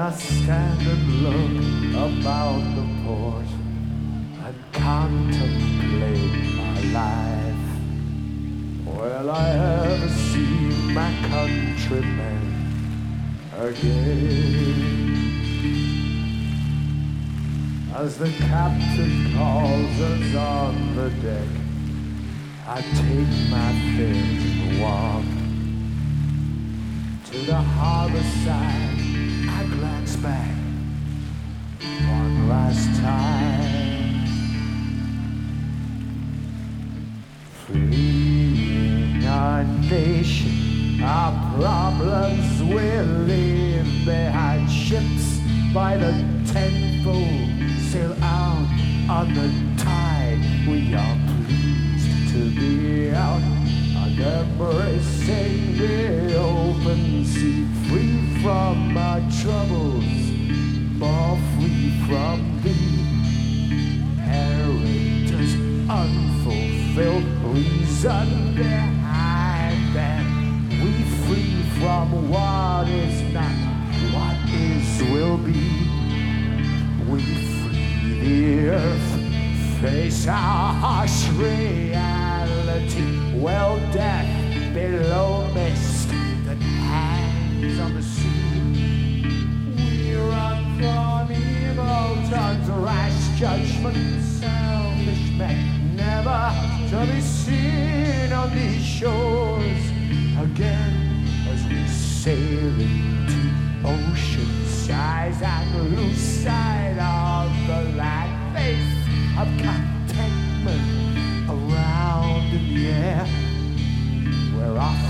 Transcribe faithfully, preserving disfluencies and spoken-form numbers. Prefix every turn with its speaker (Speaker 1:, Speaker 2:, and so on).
Speaker 1: I stand and look about the port and contemplate my life, will I ever see my countrymen again? As the captain calls us on the deck, I take my fair walk to the harbor side. I glance back one last time, fleeing our nation, our problems will leave behind. Ships by the tenfold sail out on the tide. We are pleased to be out and embracing the open sea, free from our troubles, more free from the heritage, unfulfilled reason behind them. We free from what is not, what is will be. We free the earth, face our harsh reality. Well, death below mist that hangs on the sea. We run from evil tongues, rash judgment, selfish men, never to be seen on these shores again as we sail into ocean sighs and lose sight of the land. Face of contentment around in the air, where our